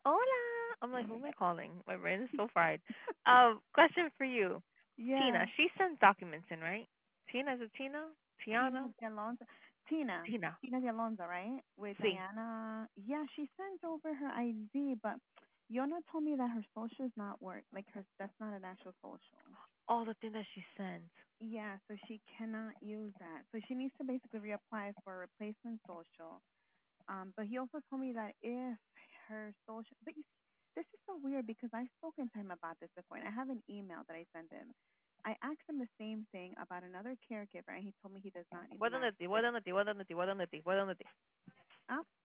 Hola. I'm like, who am I calling? My brain is so fried. Question for you. Tina, Yeah, she sends documents in, right? Tina, is it Tina? Tina Tiana? de Alonso. Tina. Tina. Tina de Alonso, right? With Sí. Diana. Yeah, she sent over her ID, but Yona told me that her social is not work. Like that's not an actual social. Oh, the thing that she sent. Yeah, so she cannot use that. So she needs to basically reapply for a replacement social. But he also told me that if her social, but you see, this is so weird because I've spoken to him about this before, and I have an email that I sent him. I asked him the same thing about another caregiver, and he told me he does not need to ¿Dónde match ti? this. ¿Dónde ti? ¿Dónde ti? ¿Dónde ti? ¿Dónde ti? Huh?